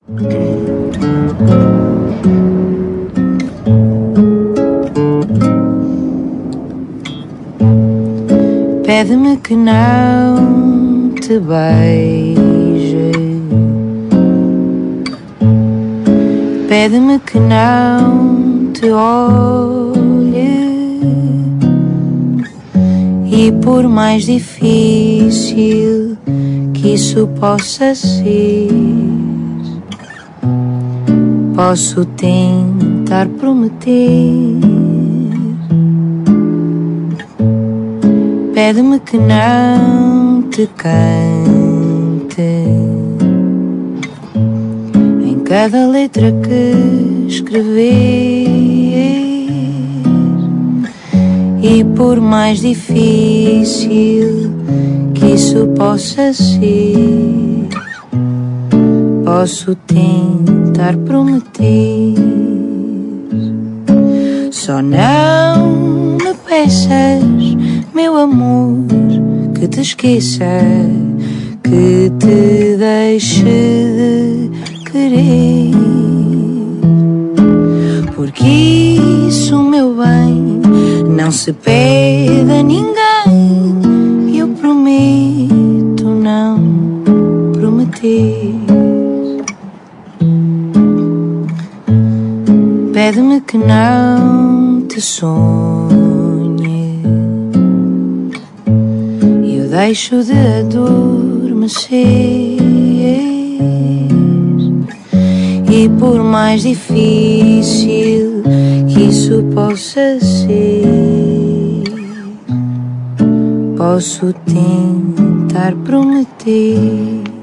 Pede-me que não te beije, pede-me que não te olhe, e por mais difícil que isso possa ser, posso tentar prometer. Pede-me que não te cante em cada letra que escrever, e por mais difícil que isso possa ser, posso tentar prometer. Só não me peças, meu amor, que te esqueça, que te deixe de querer, porque isso, meu bem, não se pede a ninguém. Eu prometo não prometer. Pede-me que não te sonhe, eu deixo de adormecer, e por mais difícil que isso possa ser, posso tentar prometer.